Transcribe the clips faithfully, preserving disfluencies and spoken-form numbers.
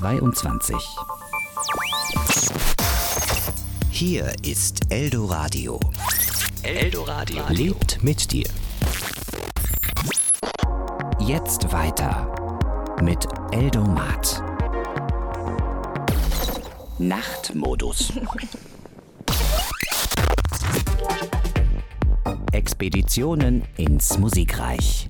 zweiundzwanzig. Hier ist Eldoradio. Eldoradio lebt mit dir. Jetzt weiter mit Eldomat. Nachtmodus. Expeditionen ins Musikreich.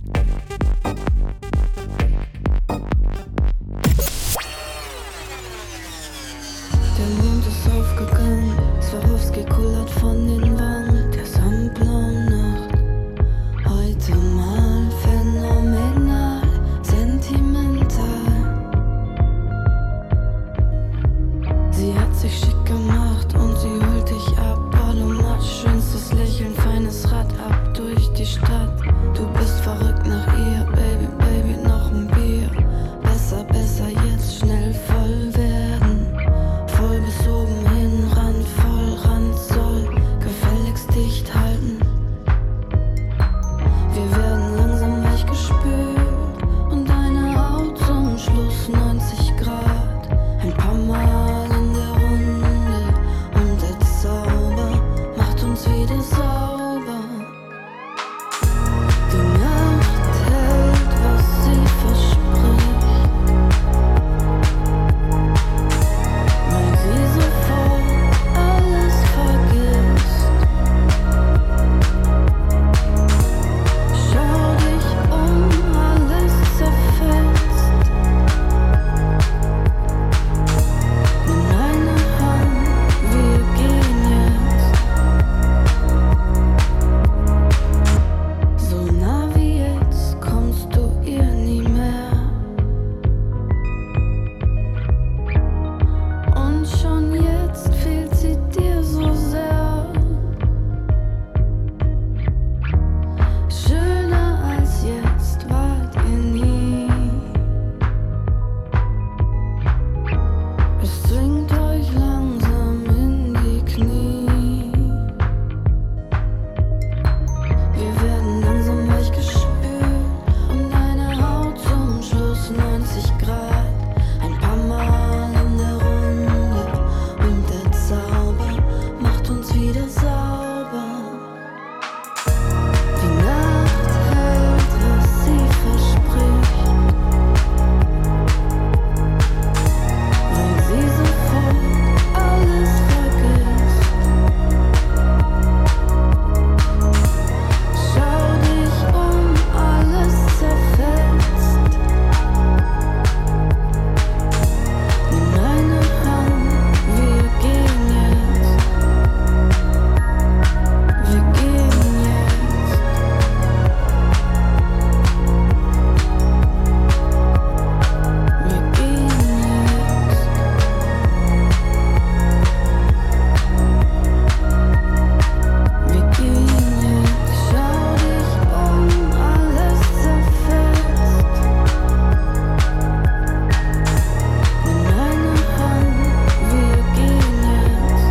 Der Mond ist aufgegangen, Swarovski kullert von den Wangen der sandblauen Nacht. Heute mal phänomenal, sentimental. Sie hat sich schick gemacht und sie holt dich ab. Ballomat, schönstes Lächeln, feines Rad ab durch die Stadt. Du bist verrückt nach ihr, Baby, Baby, noch ein Bier. Besser, besser jetzt schnell voll werden. Voll bis oben hin, randvoll, Rand soll gefälligst dicht halten. Wir werden langsam weich gespült und deine Haut zum Schluss neunzig Grad. Ein paar Mal in der Runde und der Zauber macht uns wieder sauber. Die Nacht hält, was sie verspricht, weil sie sofort alles vergisst. Schau dich um, alles zerfetzt. Nimm meine Hand, wir gehen jetzt. So nah wie jetzt kommst du ihr nie mehr. Und schon jetzt fehlt sie dir so sehr. Schöner als jetzt wart ihr nie. Es zwingt euch langsam in die Knie. Wir werden langsam weich gespült und deine Haut zum Schluss neunzig Grad. Ein paar Mal in der Runde und der Zauber macht uns wieder sauber. Die Nacht hält, was sie verspricht, weil sie sofort alles vergisst. Schau dich um, alles zerfetzt. Nimm meine Hand, wir gehen jetzt. Wir gehen jetzt. Wir gehen jetzt. Wir gehen jetzt. Schau dich um, alles zerfetzt. Nimm meine Hand, wir gehen jetzt.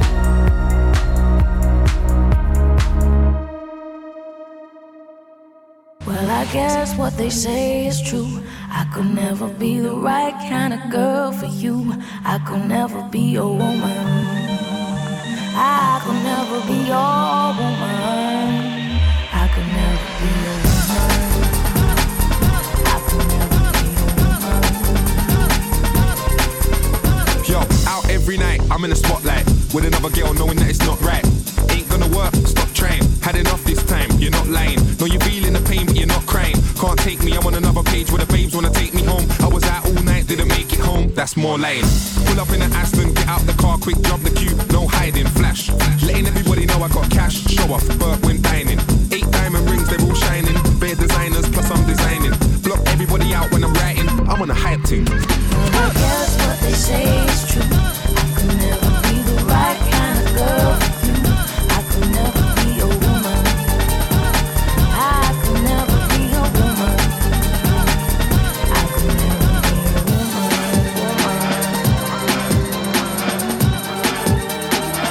Well, I guess what they say is true. I could never be the right kind of girl for you. I could never be your woman. I could never be your woman. I could never be your woman. I could never be your woman. Yo, out every night, I'm in the spotlight with another girl knowing that it's not right. Ain't gonna work, stop trying. Had enough this time, you're not lying. No, you're feeling the pain, but you're not crying. Can't take me, I'm on another page where the babes wanna take me home. I was out all night, didn't make it home, that's more lying. Pull up in the Aston, get out the car quick, drop the queue, no hiding, flash. Letting everybody know I got cash, show off, Bert when dining. Eight diamond rings, they're all shining. Bare designers, plus I'm designing. Block everybody out when I'm writing, I'm on a hype team. Well, I guess what they say is true. I could never be the right kind of girl for you. I could never be your woman. I could never be your woman. I could never be your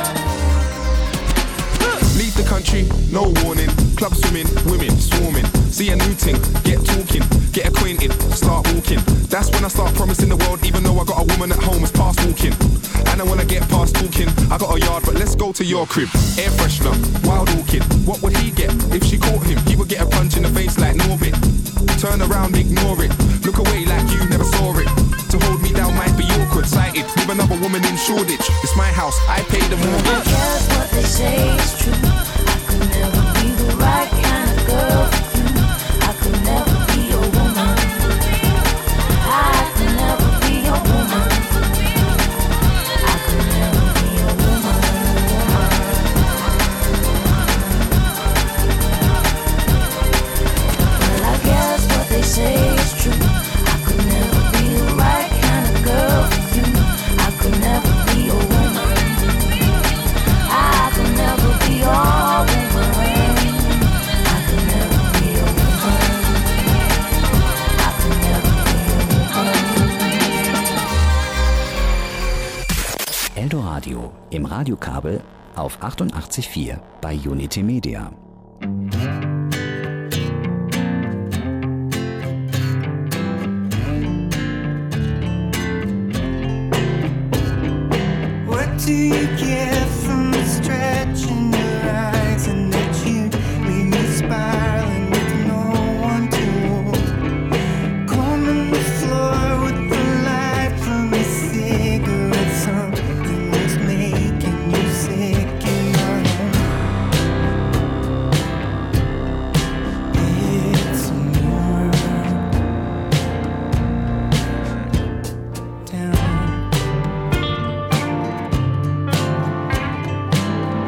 woman. Leave the country, no warning. Club swimming, women swarming. see a new thing, get talking, get acquainted, start walking. That's when I start promising the world, even though I got a woman at home, it's past walking. And I wanna get past talking, I got a yard, but let's go to your crib. Air freshener, wild orchid, what would he get? If she caught him, he would get a punch in the face like Norbit. Turn around, ignore it, look away like you never saw it. To hold me down might be awkward, sighted with another woman in Shoreditch. It's my house, I pay the mortgage. I guess what they say is true. I could never be the right kind of girl for you. I could never be your woman. I could never be your woman. I could never be your woman. Well, I guess what they say is true. I could never be the right kind of girl for you. I could never be your woman. I could never be your woman. I could never be your woman. I could never be your woman. Eldoradio im Radiokabel auf achtundachtzig Komma vier bei Unity Media. What do you get from stretching your eyes and that you leave me spiraling with no one to hold? Combing the floor with the light from a cigarette, something that's making you sick in my home. It's more down.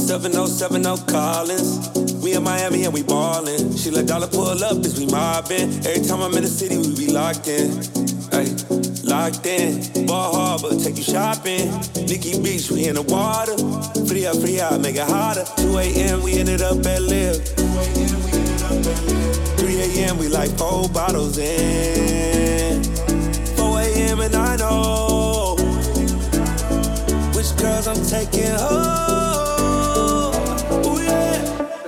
seven oh seven oh Collins. We in Miami and we ballin'. She let dollar pull up, bitch, we mobbin'. Every time I'm in the city, we be locked in. Ay, locked in. Ball Harbor, take you shopping. Nikki Beach, we in the water. Free up, free out, make it hotter. two a.m. we ended up at Live. three a.m. we like four bottles in. four a.m. and I know which girls I'm taking home. Ooh, yeah.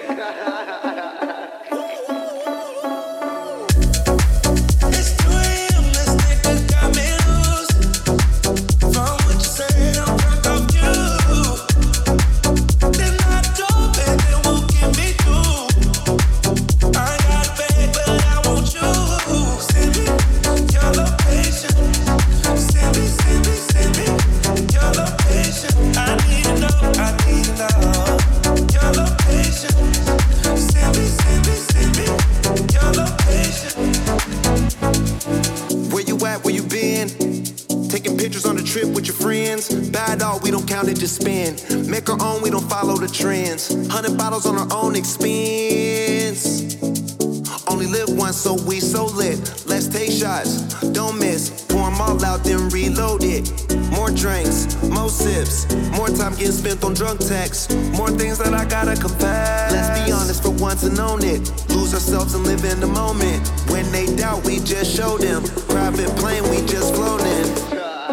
Just spend, make our own, we don't follow the trends. Hundred bottles on our own expense. Only live once, so we so lit. Let's take shots, don't miss. Pour them all out, then reload it. More drinks, more sips. More time getting spent on drunk texts. More things that I gotta confess. Let's be honest for once and own it. Lose ourselves and live in the moment. When they doubt, we just show them. Private plane, we just flown in.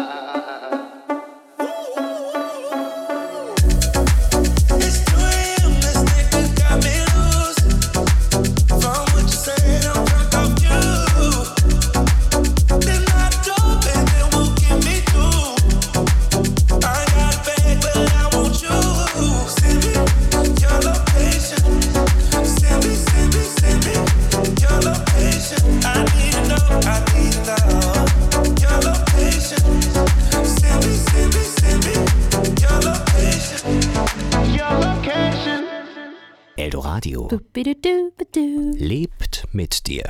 Radio lebt mit dir.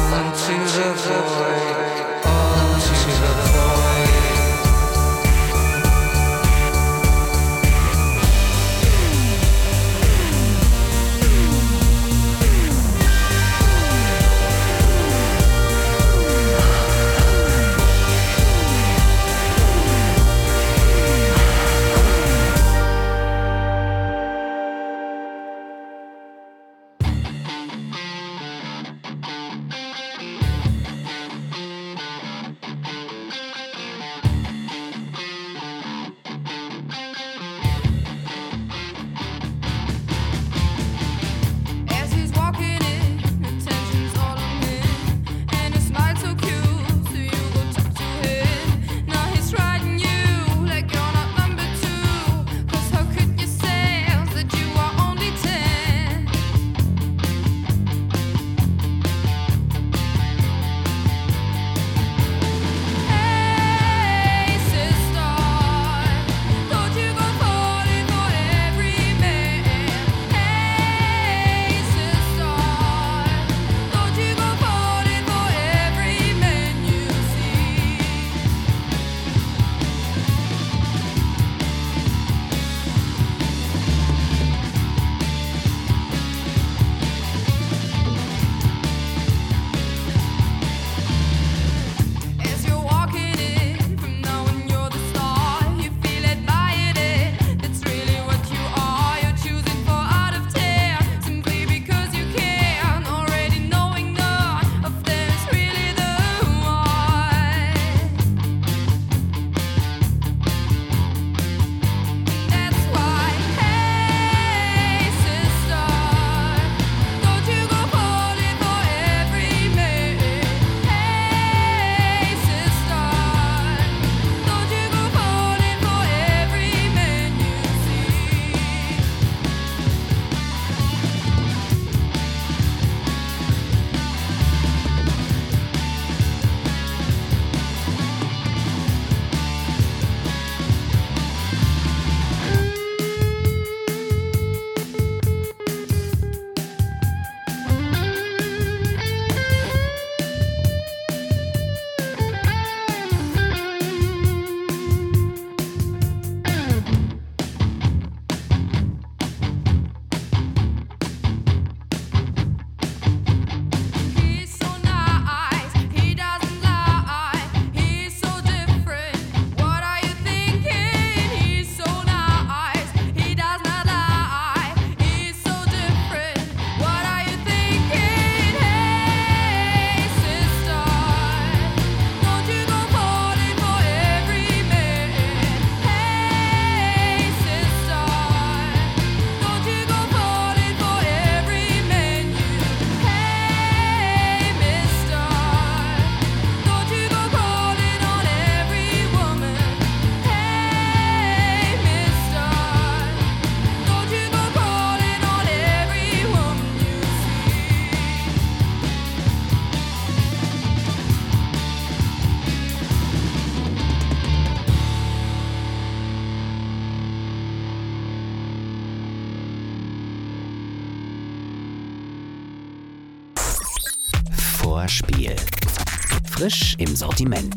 All into the void. Vorspiel. Frisch im Sortiment.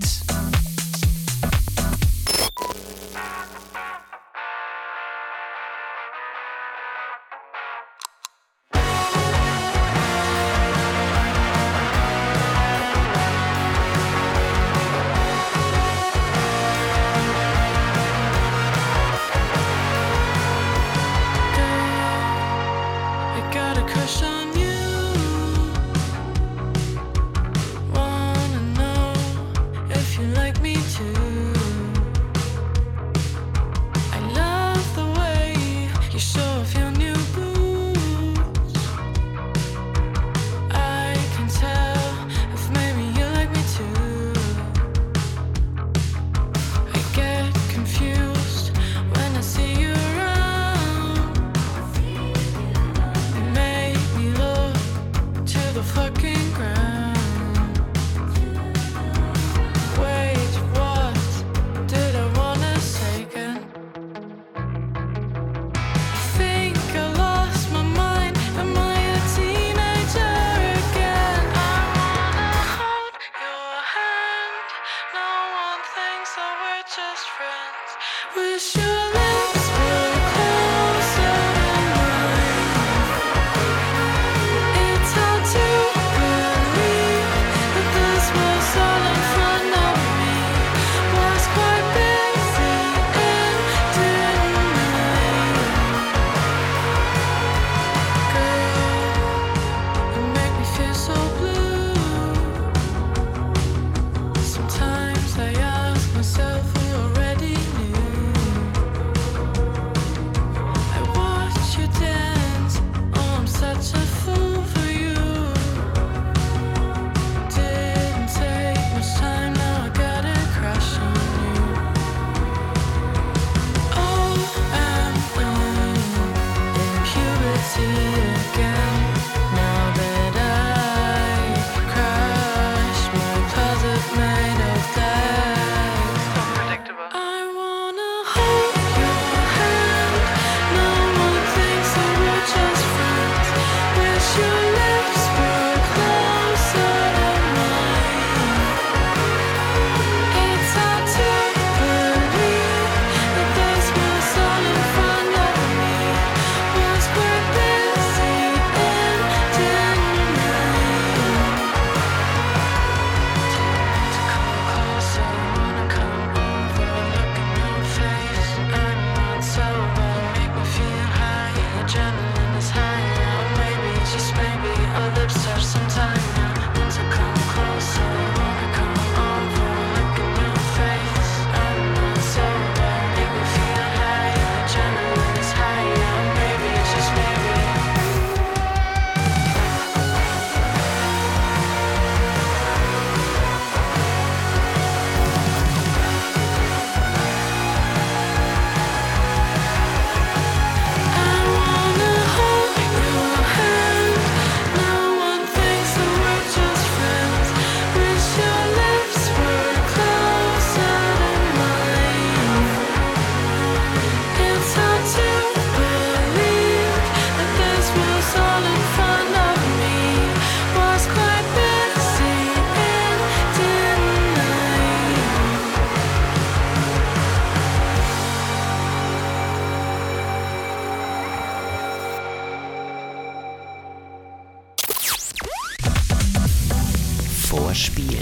Vorspiel.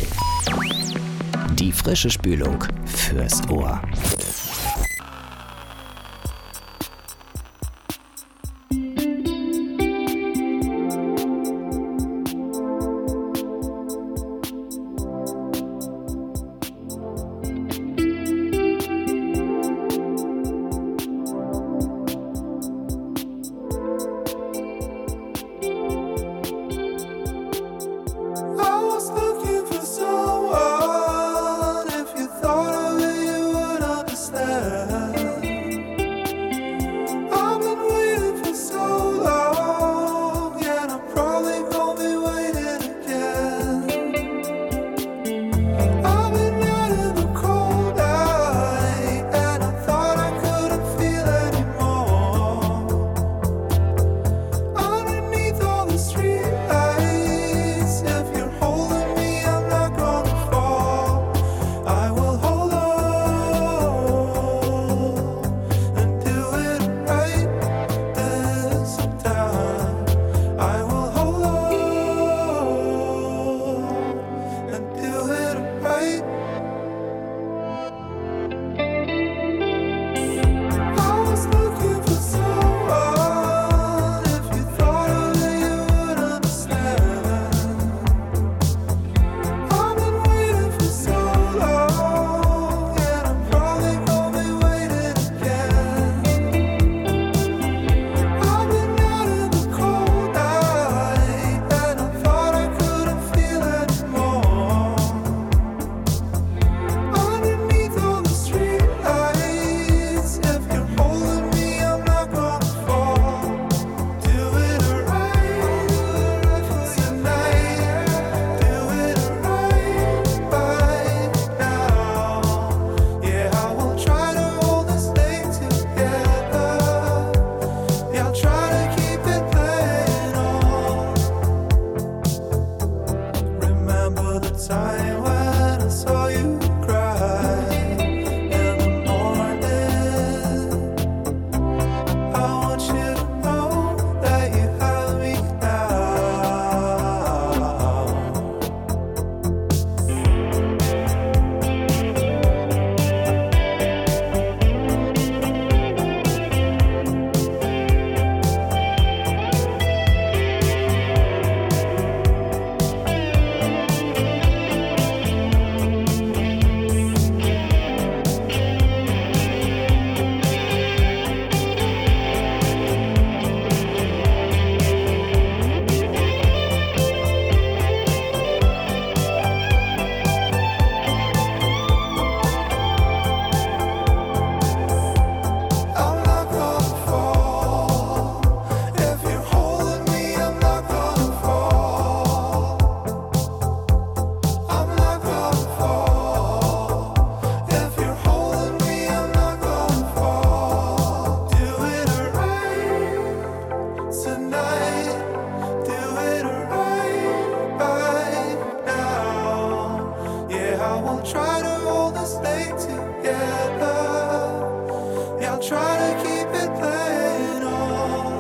Die frische Spülung fürs Ohr. If you thought of it, you would have try to keep it playing on.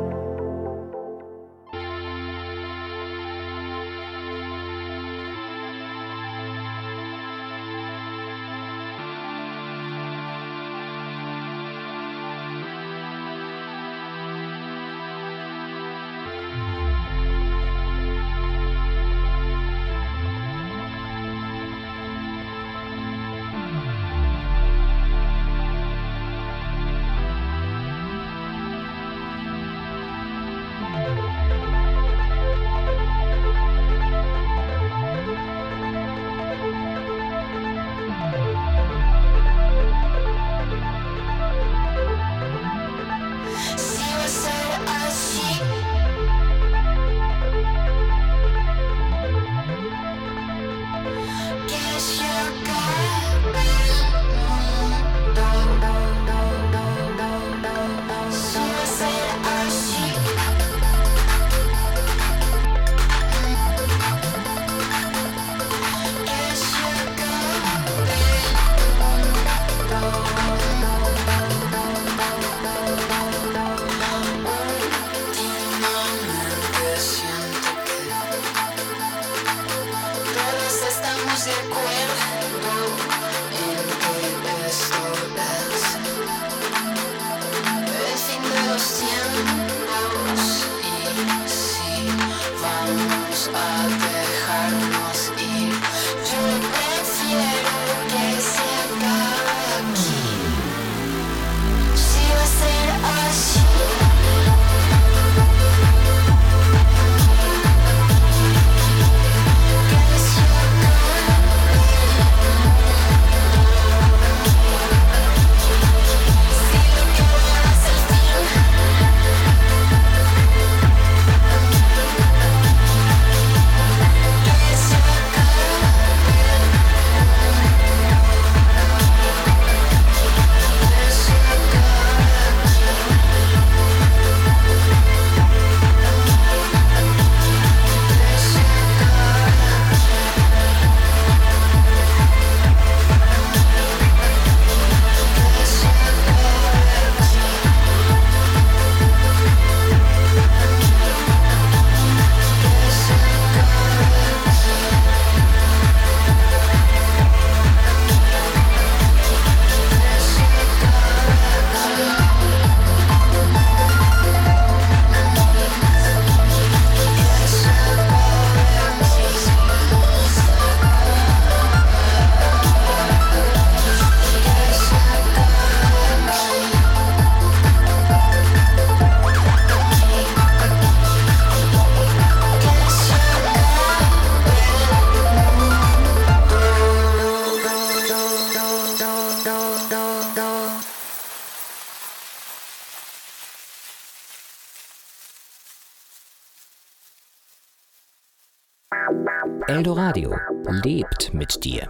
Eldoradio lebt mit dir.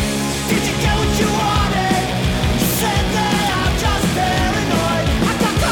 Did you get what you wanted? You said that I'm just paranoid. I got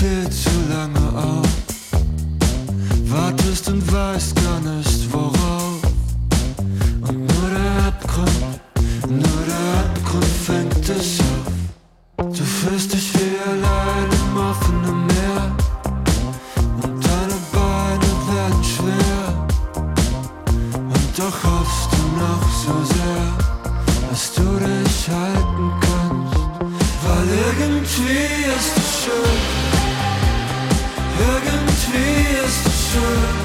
viel zu lange auf. Wartest und weißt gar nicht worauf. Und nur der Abgrund, nur der Abgrund fängt dich auf. Du fühlst dich wie allein im offenen Meer. Und deine Beine werden schwer. Und doch hoffst du noch so sehr, dass du dich halten kannst. Weil irgendwie ist es schön. Irgendwie ist es schön,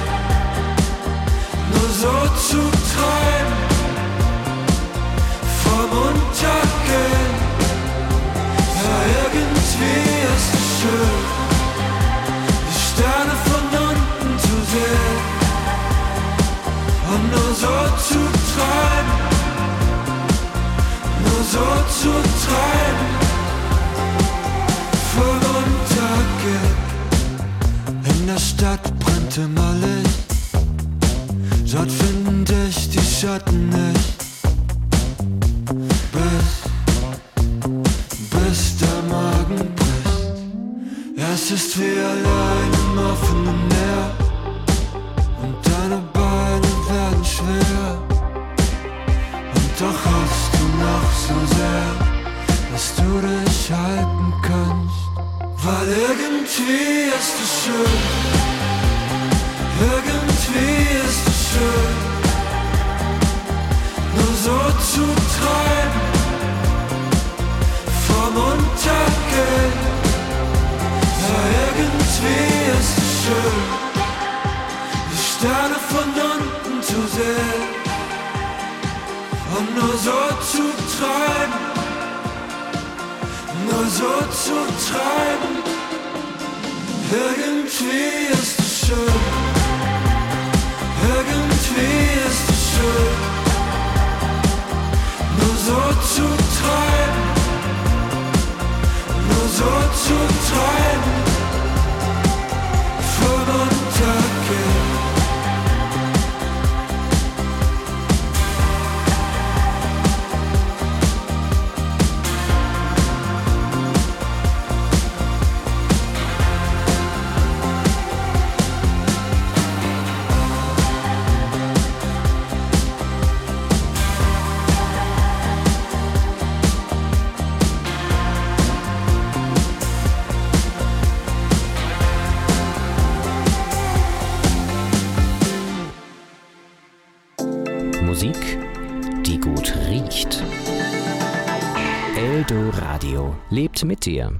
nur so zu treiben, vom Untergehen. Ja, irgendwie ist es schön, die Sterne von unten zu sehen und nur so zu treiben, nur so zu treiben, vom Untergehen. In der Stadt brennt immer Licht, dort finden dich die Schatten nicht. Bis, bis der Magen bricht. Ja, es ist wie allein im offenen Meer. Und deine Beine werden schwer. Und doch hoffst du noch so sehr, dass du dich halten kannst. Weil irgendwie ist es schön, irgendwie ist es schön, nur so zu treiben, vom Untergehen. Ja, irgendwie ist es schön, die Sterne von unten zu sehen und nur so zu treiben. Nur so zu treiben, irgendwie ist es schön, irgendwie ist es schön, nur so zu treiben, nur so zu treiben, vom Untergehen. Musik, die gut riecht. Eldoradio lebt mit dir.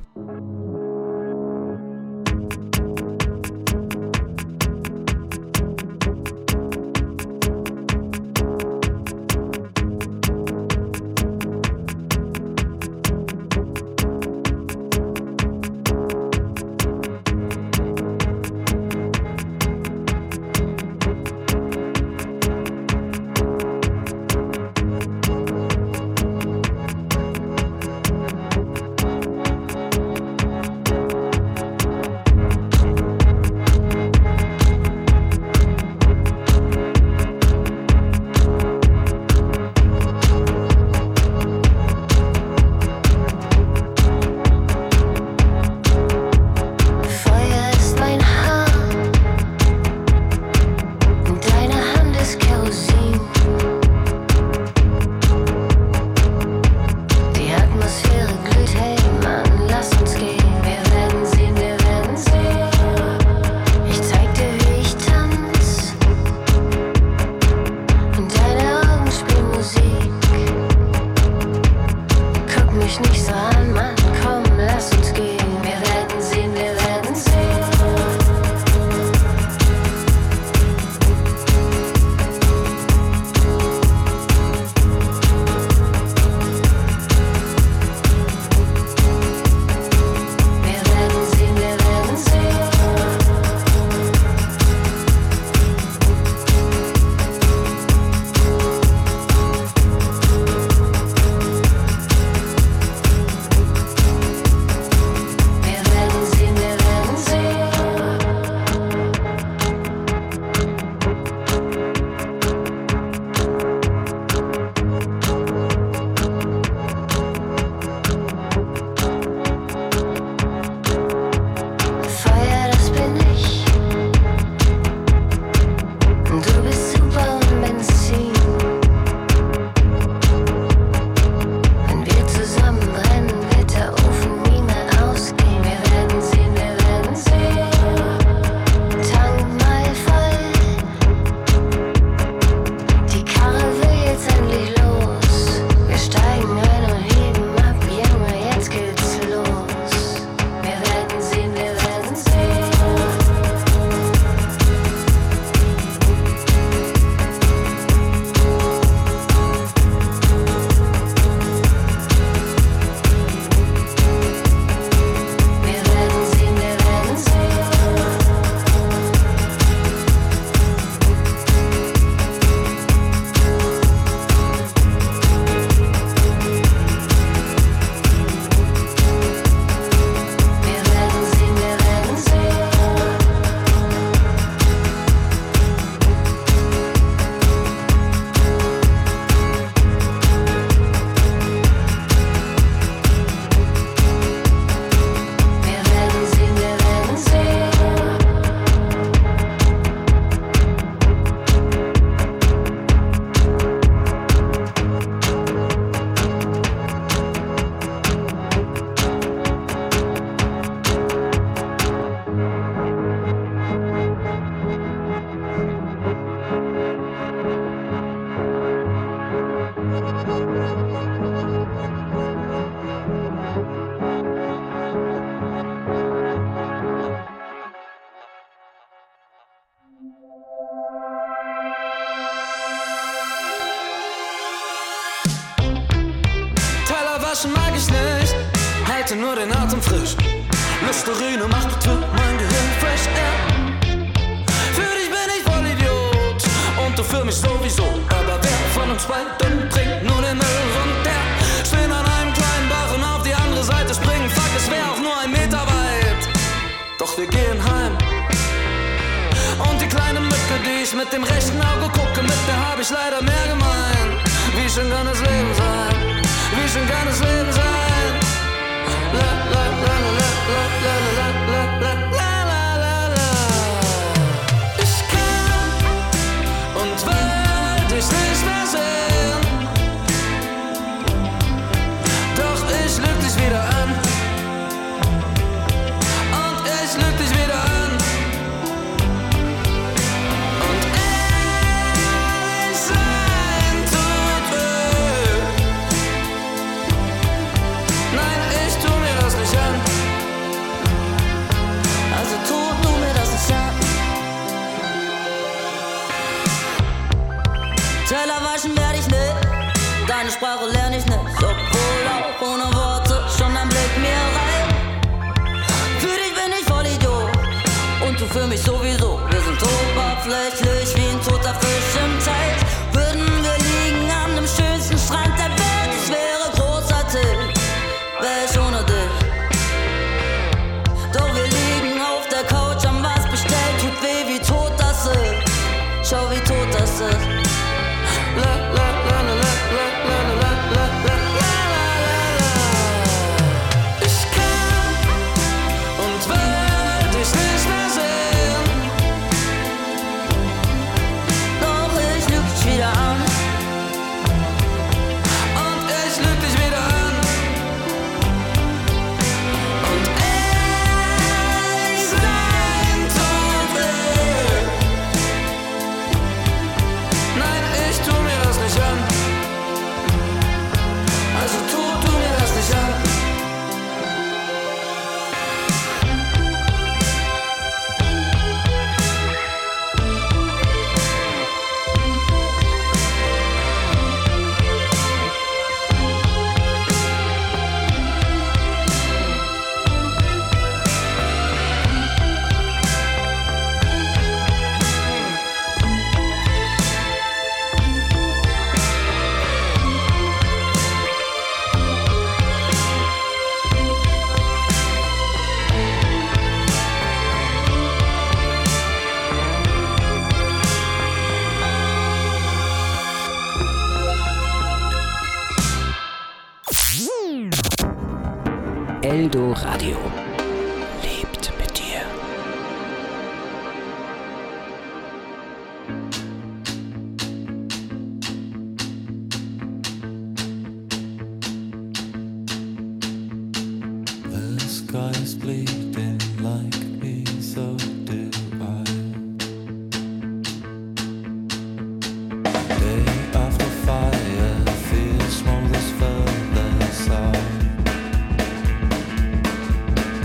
Aspirin und macht für mein Gehirn Fresh Air. Für dich bin ich voll Idiot und du für mich sowieso. Aber wer von uns beiden trinkt nur den Müll runter? Stehen an einem kleinen Bach und auf die andere Seite springen. Fuck, es wär auch nur ein Meter weit. Doch wir gehen heim. Und die kleine Mücke, die ich mit dem rechten Auge gucke, mit der hab ich leider mehr gemein. Wie schön kann das Leben sein? Wie schön kann das Leben sein? La la la la la la la la la la la la la. Ich kann und will dich nicht mehr sehen. Doch ich lüg dich wieder an. Und ich lüg dich wieder an. Und ehrlich sein tut weh. Nein, ich tu mir das nicht an. Also tu du mir das nicht an. Teller waschen werd ich nicht, deine Sprache lern ich nicht. Obwohl auch ohne Worte schon ein Blick mir rein. Für dich bin ich voll Idiot und du für mich sowieso. Wir sind oberflächlich wie ein toter Fisch im Teich. Würden wir liegen an dem schönsten Strand der Welt, es wäre großartig, wär ich ohne dich. Doch wir liegen auf der Couch, haben was bestellt, tut weh, wie tot das ist. Schau, wie tot das ist. La la la la la la la la la la la la. Ich kann und will dich nicht mehr sehen. Doch ich lüg dich wieder an. Und ich lüg dich wieder an. Und ehrlich sein tut weh. Nein, ich tu mir das nicht an. Also tu du mir das nicht an. Eldo Radio lebt mit dir. The sky is bleeding like a piece of divide. Day after fire, fear smolders further south.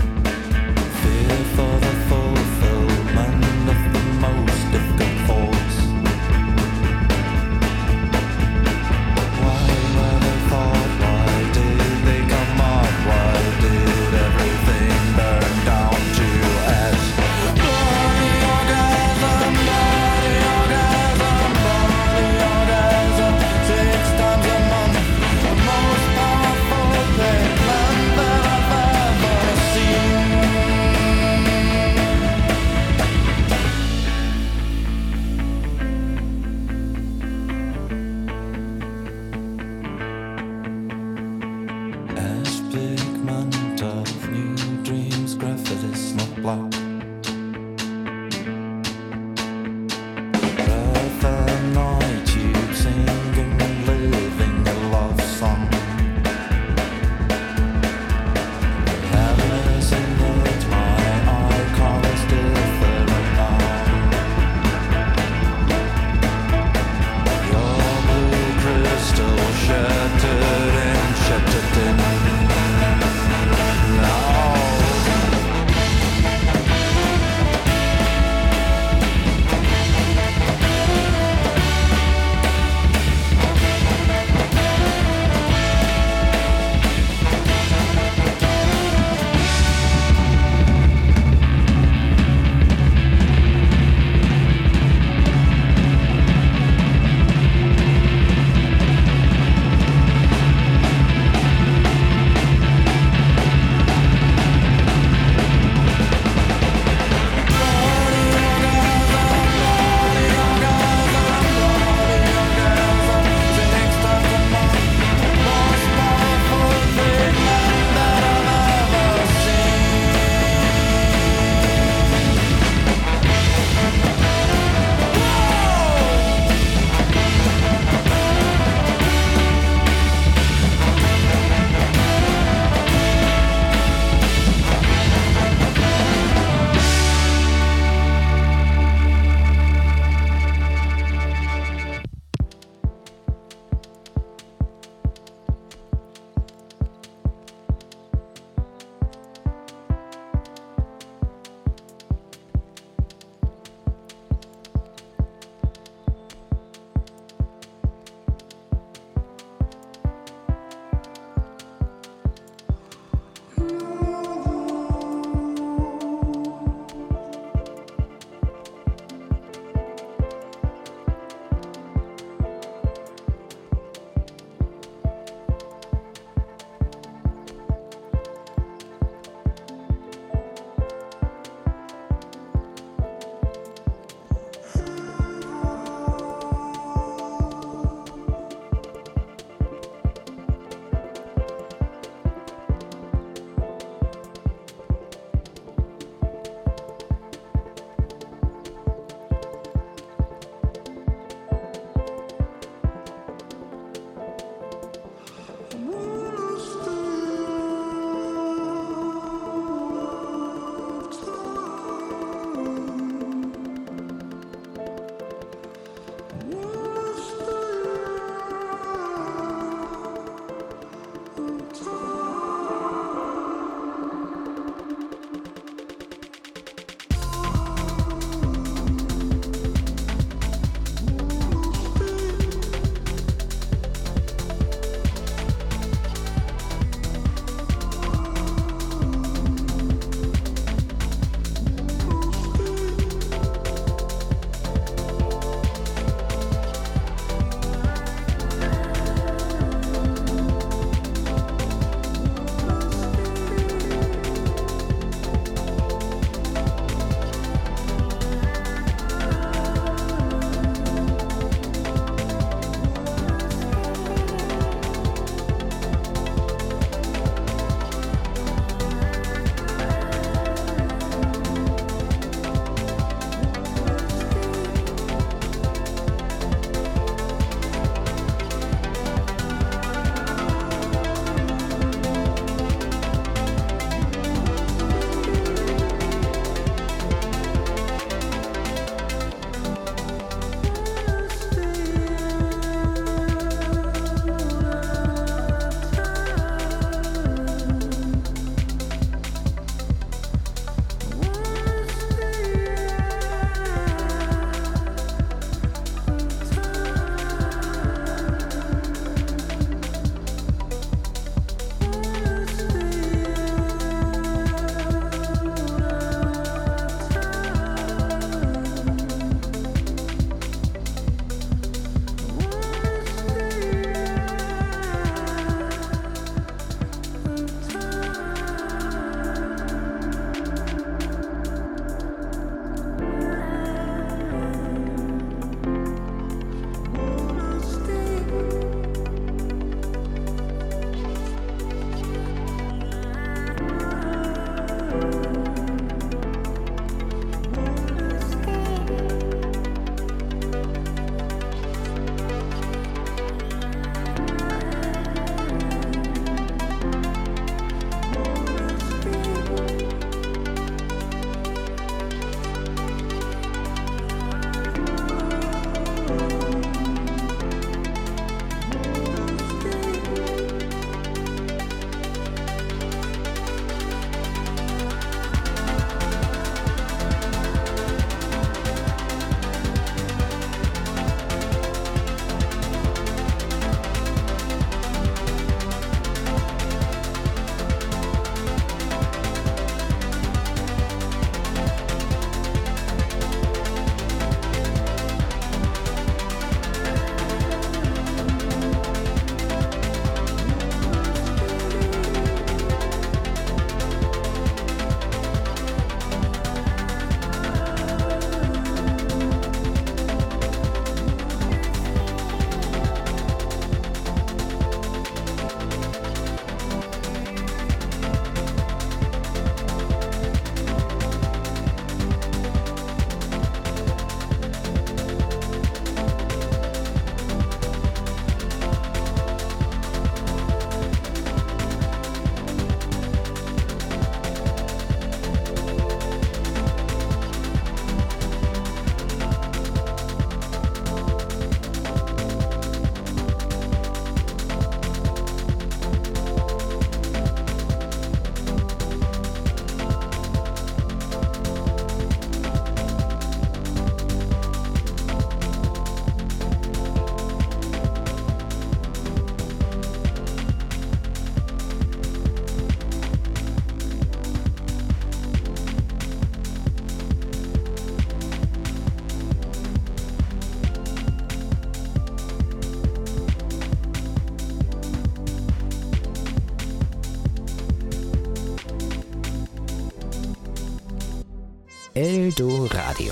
Eldoradio.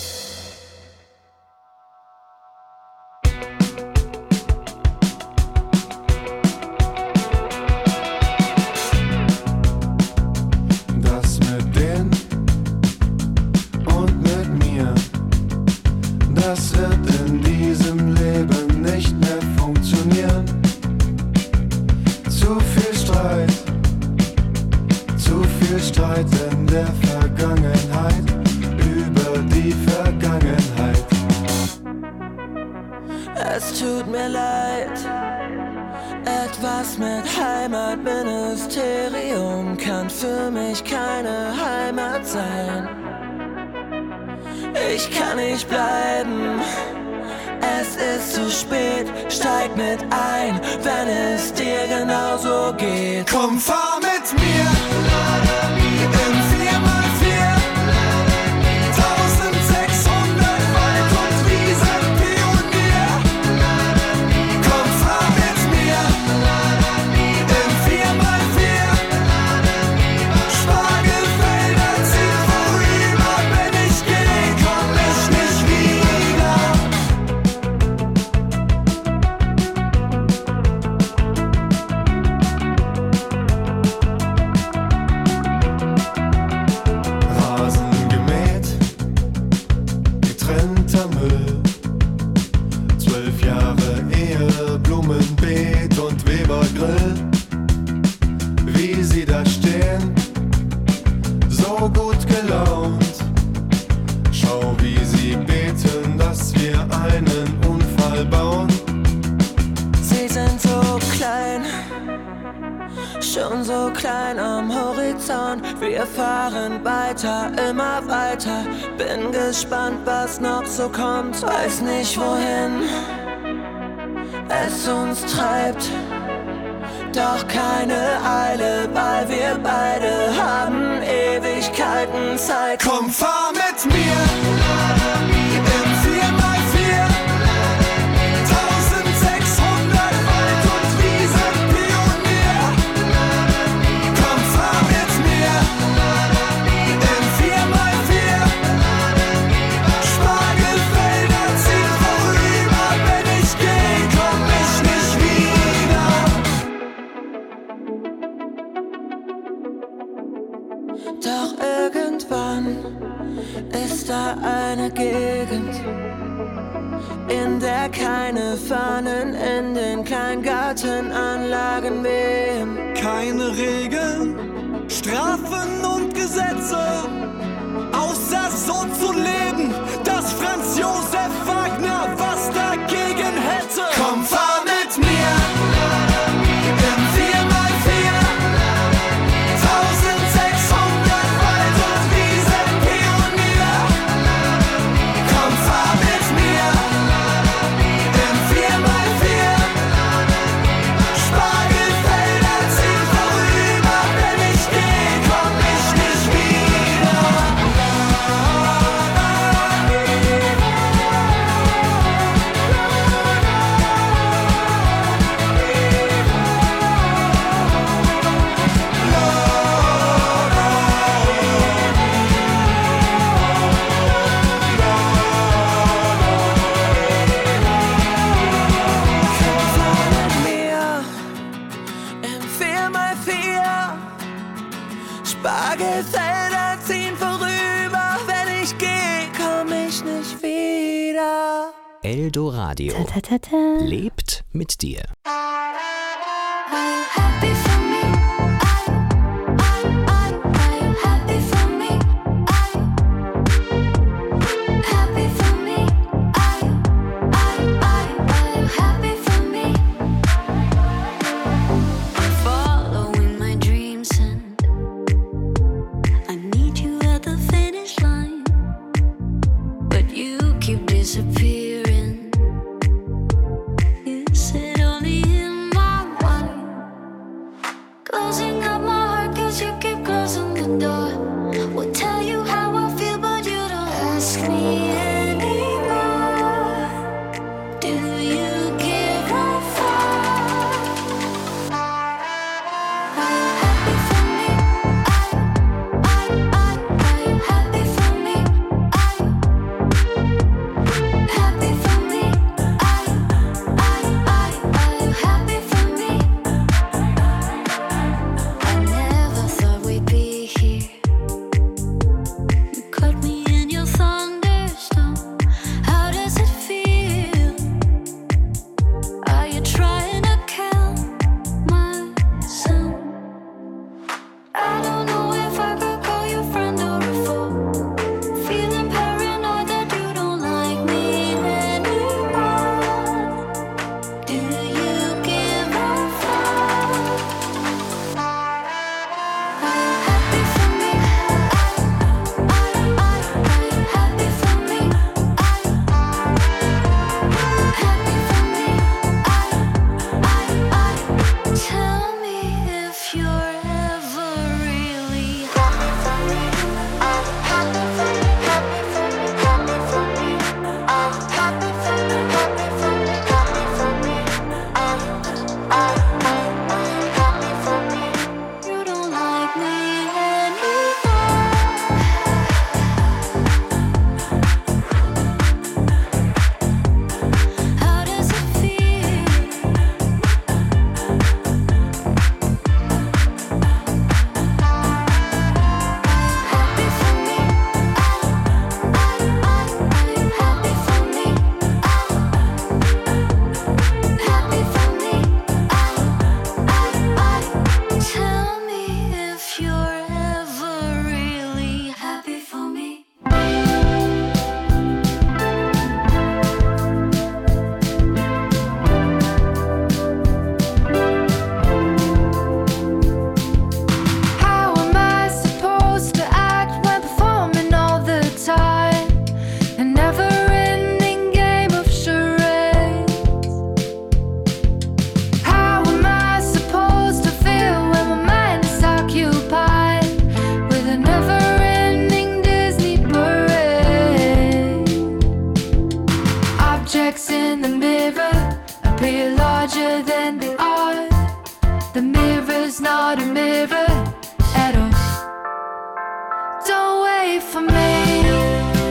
Das mit denen und mit mir, das wird in diesem Leben nicht mehr funktionieren. Zu viel Streit, zu viel Streit in der Vergangenheit, über die Vergangenheit. Es tut mir leid, etwas mit Heimatministerium kann für mich keine Heimat sein. Ich kann nicht bleiben, es ist zu spät, steig mit ein, wenn es dir genauso geht. Komm, fahr mit mir im vier mal vier, eintausendsechshundert Wald- und Wiesenpionier. Komm, fahr mit mir im vier mal vier, Spargelfelder ziehen vorüber, wenn ich geh, komm ich nicht wieder. Rasen gemäht, getrennter Müll, zwölf Jahre Ehe, Blumenbeet und Webergrill. Wie sie da stehen, so gut gelaunt. Schau, wie sie beten, dass wir einen Unfall bauen. Sie sind so klein, schon so klein am Horizont. Wir fahren weiter, immer weiter. Bin gespannt, was noch so kommt. Weiß nicht, wohin es uns treibt. Doch keine Eile, weil wir beide haben Ewigkeiten Zeit. Komm, fahr mit mir im vier mal vier, eintausendsechshundert Wald- und Wiesenpionier. Komm, fahr mit mir im vier mal vier, Spargelfelder ziehen vorüber, wenn ich geh, komm ich nicht wieder. Doch irgendwann ist da eine Gegend, in der keine Fahnen in den Kleingartenanlagen wehen. Keine Regeln, Strafen und Gesetze, außer so zu leben, dass Franz Josef Wagner was dagegen hätte. Komm, fahr mit mir im vier mal vier, eintausendsechshundert Wald- und Wiesenpionier. Komm, fahr mit mir im vier mal vier, Spargelfelder ziehen vorüber, wenn ich geh, komm ich nicht wieder. Fahr mit mir im vier mal vier, Spargelfelder ziehen vorüber, wenn ich geh, komm ich nicht wieder. Eldoradio Ta, ta, ta, ta. lebt mit dir.